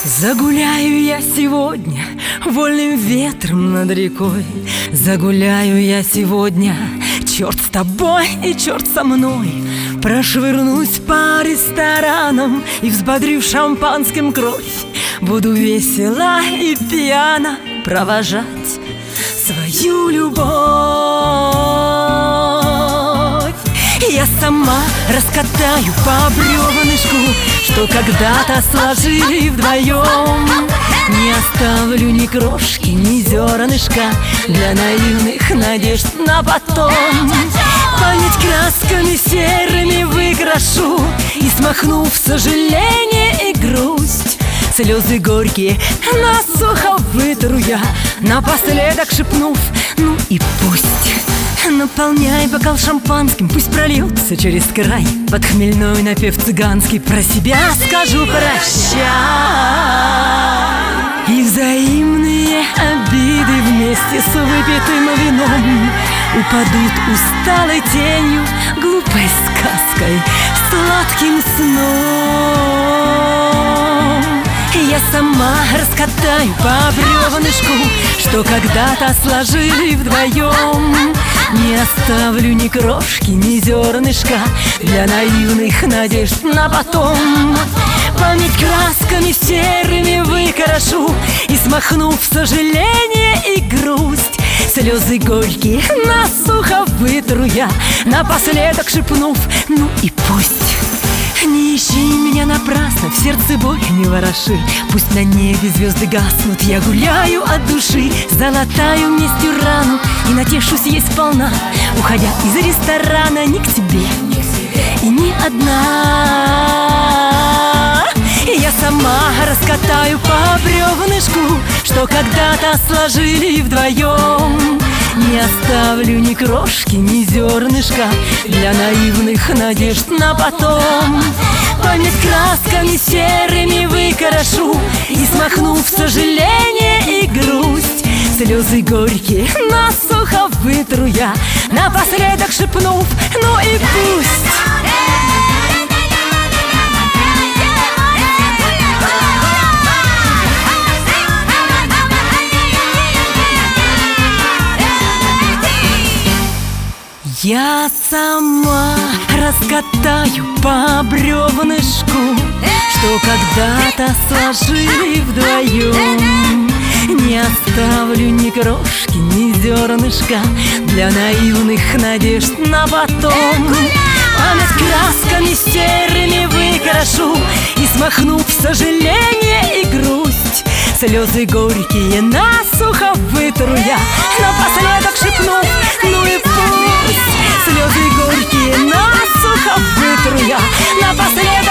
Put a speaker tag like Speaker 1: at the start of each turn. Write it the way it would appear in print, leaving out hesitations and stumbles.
Speaker 1: Загуляю я сегодня вольным ветром над рекой. Загуляю я сегодня, черт с тобой и черт со мной. Прошвырнусь по ресторанам и, взбодрив шампанским кровь, буду весело и пьяно провожать свою любовь. Я сама раскатаю по бревнышку, что когда-то сложили вдвоем. Не оставлю ни крошки, ни зернышка для наивных надежд на потом. Память красками серыми выкрашу и, смахнув сожаление и грусть, слезы горькие насухо вытру я, напоследок шепнув: ну и пусть. Наполняй бокал шампанским, пусть прольется через край. Под хмельной напев цыганский про себя скажу прощай. И взаимные обиды вместе с выпитым вином упадут усталой тенью, глупой сказкой, сладким сном. Я сама раскатаю по бревнышку, что когда-то сложили вдвоем. Не оставлю ни крошки, ни зернышка для наивных надежд на потом. Память красками серыми выкрашу и, смахнув сожаление и грусть, слезы горькие насухо вытру я, напоследок шепнув: ну и пусть. Не ищи меня напрасно, в сердце боль не вороши. Пусть на небе звезды гаснут, я гуляю от души. Залатаю вместе рану и натешусь ей сполна, уходя из ресторана не к тебе и не одна. Я сама раскатаю по бревнышку, что когда-то сложили вдвоем. Не оставлю ни крошки, ни зернышка для наивных надежд на потом. Память красками серыми выкрашу и, смахнув сожаление и грусть, слезы горькие насухо вытру я, напоследок шепнув: ну и пусть. Я сама раскатаю по бревнышку, что когда-то сложили вдвоем. Не оставлю ни крошки, ни зернышка для наивных надежд на потом. Память красками серыми выкрашу и, смахнув сожаление и грусть, слезы горькие насухо вытру я, напоследок шепнув: ну и пусть. Слезы горькие насухо вытру я, напоследок